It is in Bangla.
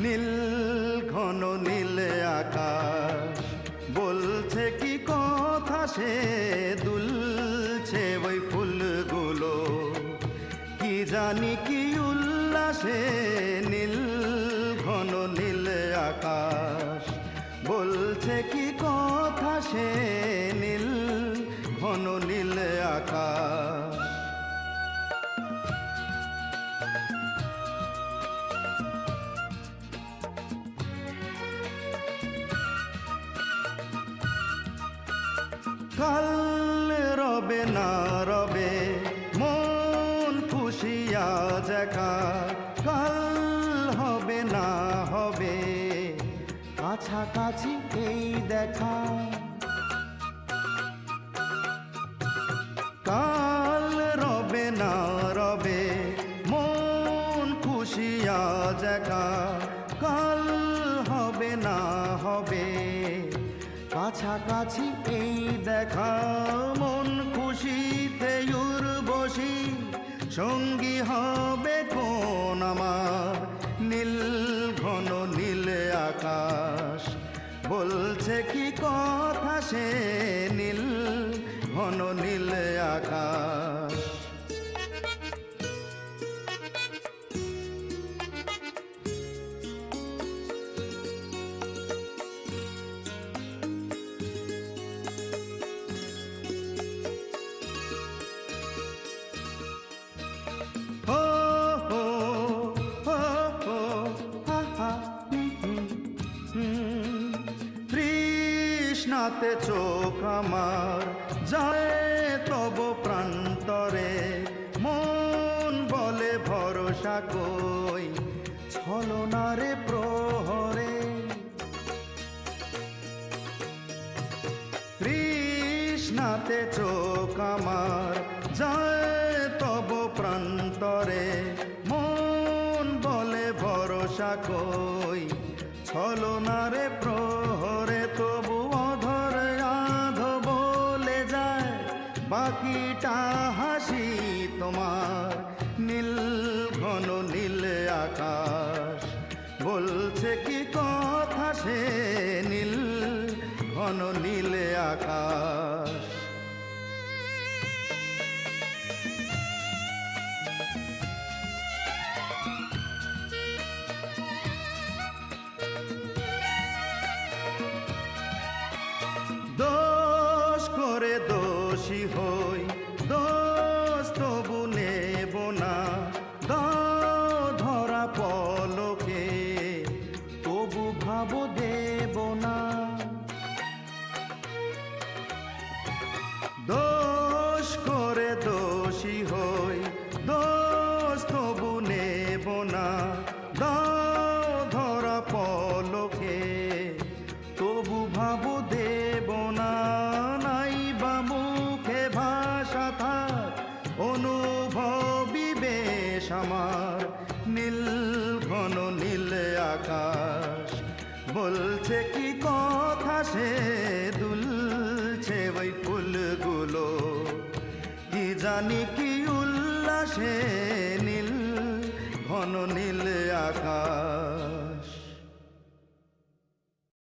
নীল ঘন নীল আকাশ বলছে কি কথা, সে দুলছে ওই ফুলগুলো, কি জানি কি উল্লাসে। নীল ঘন নীল আকাশ বলছে কি কথা, সে নীল ঘন নীল আকাশ। কাল রবে না রবে মন খুশি আজ একা, কাল হবে না হবে কাছাকাছি এই দেখা। কাল রবে না রবে মন খুশি আজ একা, কাল হবে না হবে কাছাকাছি এই দেখা। মন খুশিতে উর্বশী সঙ্গী হবে কোন আমার, নীল ঘন নীল আকাশ বলছে কি কথা, সে নীল ঘন নীল আকাশ। তৃষ্ণাতে চোখ আমার যায় তব প্রান্তরে, মন বলে ভরসা কই ছলনারে প্রহরে। তৃষ্ণাতে চোখ আমার যায় তব প্রান্তরে, মন বলে ভরসা কই ছলনারে প্রহরে। তবু অধর আধ বলে যায় বাকিটা হাসি তোমার, নীল ঘন নীল আকাশ বলছে কি কথা, সে নীল ঘন নীল আকাশ। দোষ করে দোষী হই দোষ তবু নেব না, দাও ধরা পলকে তবু ভাব দেব না। দোষ করে দোষী হই দোষ তবু নেব না, দাও ধরা পলকে তবু ভাব দেব না। নাই বা মুখে ভাষা থাক অনুভবী বেশ আমার, নীল ঘন নীল আকাশ বলছে কি কথা, সে দুলছে ওই ফুলগুলো, কি জানি কি উল্লাসে। নীল ঘন নীল আকাশ।